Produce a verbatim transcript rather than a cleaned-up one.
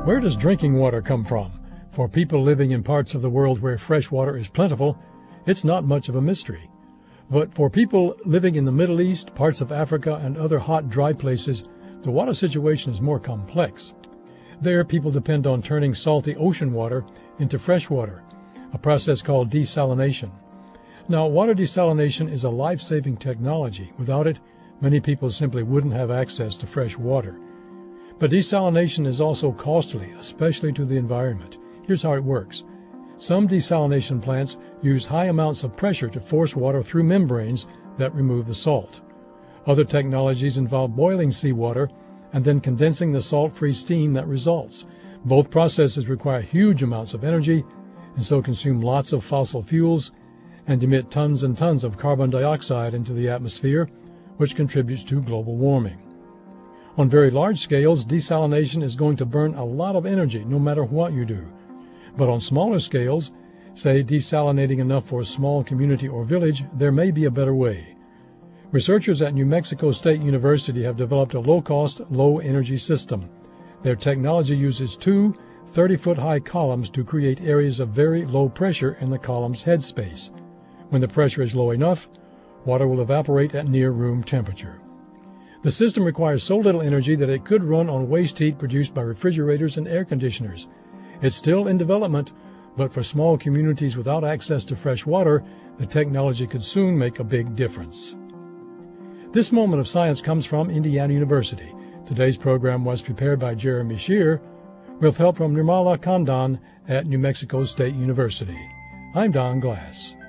Where does drinking water come from? For people living in parts of the world where fresh water is plentiful, it's not much of a mystery. But for people living in the Middle East, parts of Africa, and other hot, dry places, the water situation is more complex. There, people depend on turning salty ocean water into fresh water, a process called desalination. Now, water desalination is a life-saving technology. Without it, many people simply wouldn't have access to fresh water. But desalination is also costly, especially to the environment. Here's how it works. Some desalination plants use high amounts of pressure to force water through membranes that remove the salt. Other technologies involve boiling seawater and then condensing the salt-free steam that results. Both processes require huge amounts of energy and so consume lots of fossil fuels and emit tons and tons of carbon dioxide into the atmosphere, which contributes to global warming. On very large scales, desalination is going to burn a lot of energy no matter what you do. But on smaller scales, say desalinating enough for a small community or village, there may be a better way. Researchers at New Mexico State University have developed a low-cost, low-energy system. Their technology uses two thirty-foot-high columns to create areas of very low pressure in the column's headspace. When the pressure is low enough, water will evaporate at near room temperature. The system requires so little energy that it could run on waste heat produced by refrigerators and air conditioners. It's still in development, but for small communities without access to fresh water, the technology could soon make a big difference. This moment of science comes from Indiana University. Today's program was prepared by Jeremy Shear, with help from Nirmala Kandan at New Mexico State University. I'm Don Glass.